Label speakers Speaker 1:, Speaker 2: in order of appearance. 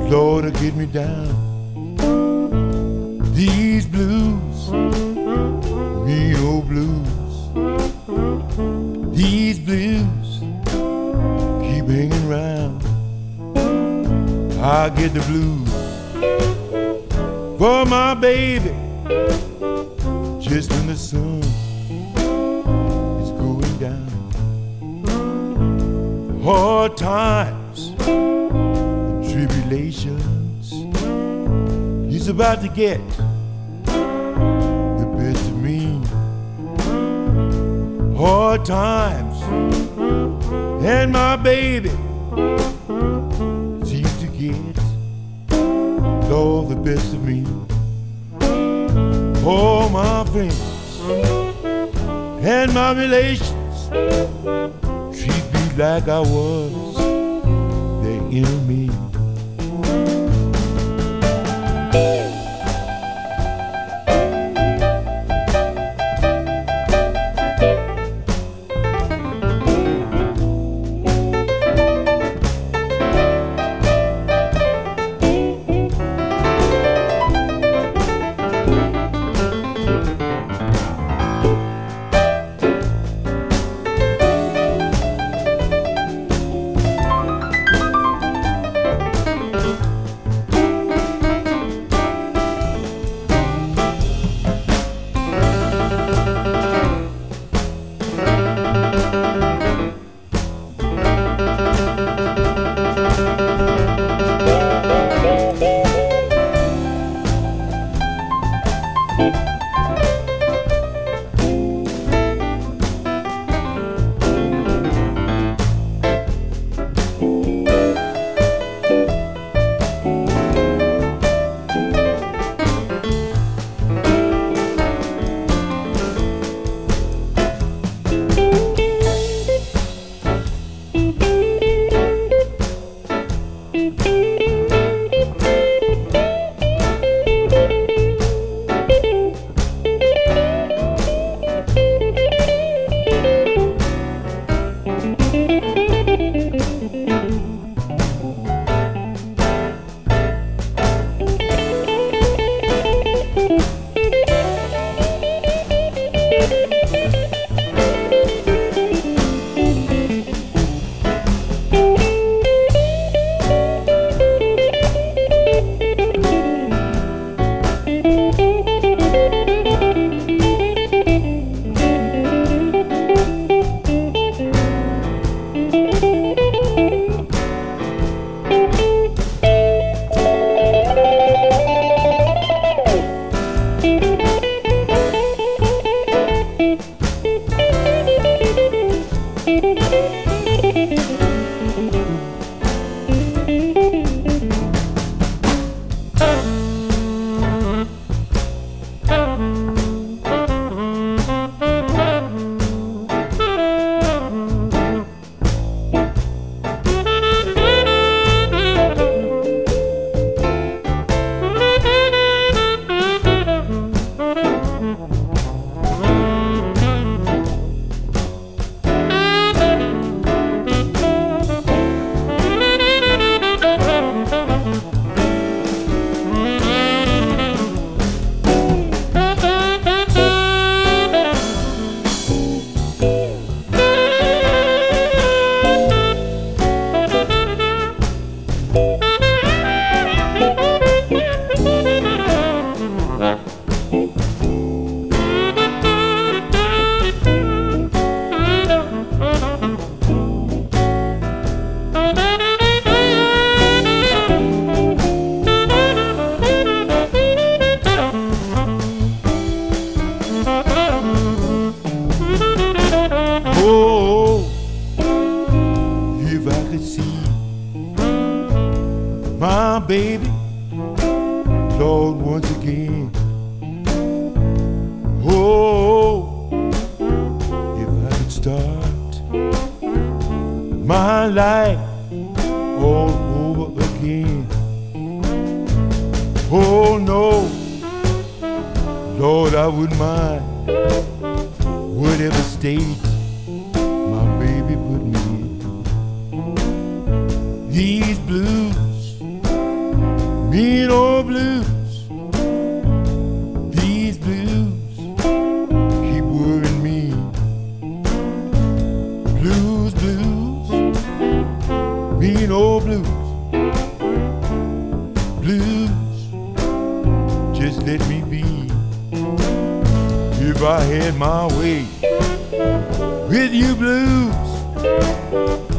Speaker 1: Lord, to get me down. These blues, me old blues. These blues keep hanging round. I get the blues for my baby just when the sun is going down. Hard times and tribulations, he's about to get the best of me. Hard times and my baby seems to get all the best of me. All my friends and my relations treat me like I was their enemy. My baby, Lord, once again. Oh, if I could start my life all over again. Oh no, Lord, I wouldn't mind whatever state my baby put me in. These blues Mean old blues, these blues keep worrying me. Blues, blues, mean old blues, blues, just let me be. If I had my way with you blues,